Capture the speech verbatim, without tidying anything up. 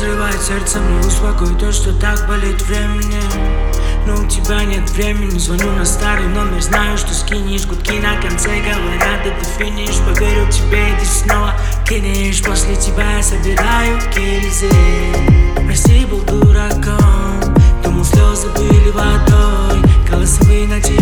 разрывает сердце, мне успокой то, что так болит времени. Но у тебя нет времени, звоню на старый номер, знаю, что скинешь гудки на конце, говорят, это финиш. Поверю тебе, и ты снова кинешь. После тебя я собираю гильзы. Прости, был дураком, думал, слезы были водой. Голосовые на телефоне